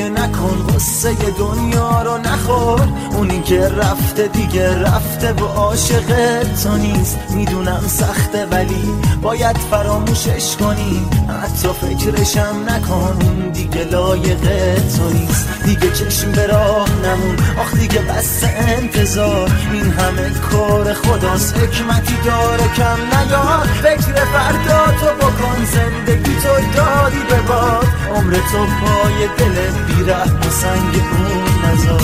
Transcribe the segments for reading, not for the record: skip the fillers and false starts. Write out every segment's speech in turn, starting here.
گریه نکن، غصه دنیا رو نخور. اونی که رفته دیگه رفته و عاشق تو نیست. میدونم سخته ولی باید فراموشش کنی، حتی فکرشم نکن، دیگه لایق تو نیست. دیگه چشم به راه نمون، آخ دیگه بس انتظار. این همه کار خداست، حکمتی داره کم نیار. فکر فردا تو بکن، زندگی تو دادی به باد. عمر تو پای دل بی‌رحم و سنگ اون نذار.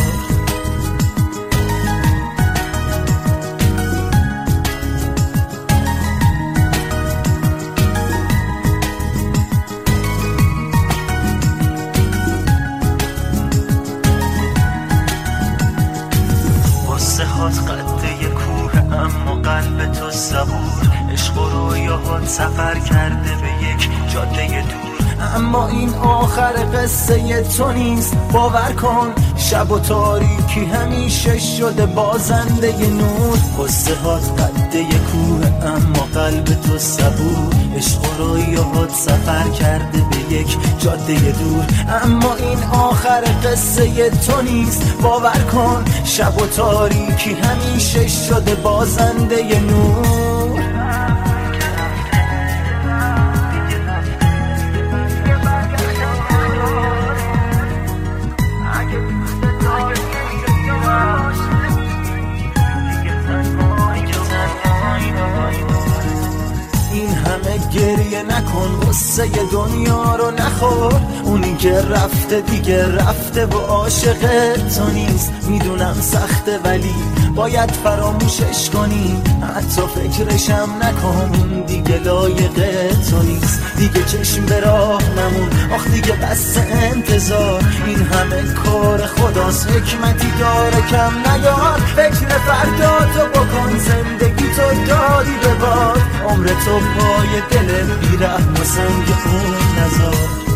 قده کوه اما قلب تو صبور. عشق و رویاهات سفر کرده به یک جاده دور. اما این آخر قصه تو نیست، باور کن. شب و تاریکی همیشه شده بازنده نور. قصه هات قده کوه اما قلب تو صبور. عشق و رویاهات سفر کرده به یک جاده دور. اما این آخر قصه تو نیست، باور کن. شب و تاریکی همیشه شده بازنده نور. گریه نکن، غصه دنیا رو نخور. اونی که رفته دیگه رفته و عاشق تو نیست. میدونم سخته ولی باید فراموشش کنی، حتی فکرشم نکن، دیگه لایق تو نیست. دیگه چشم به راه نمون، آخ دیگه بس انتظار. این همه کار خداست، حکمتی داره کم نیار. فکر فردا تو بکن، زندگی تو دادی به باد. عمر تو پای دل بی‌رحم و سنگ اون نذار.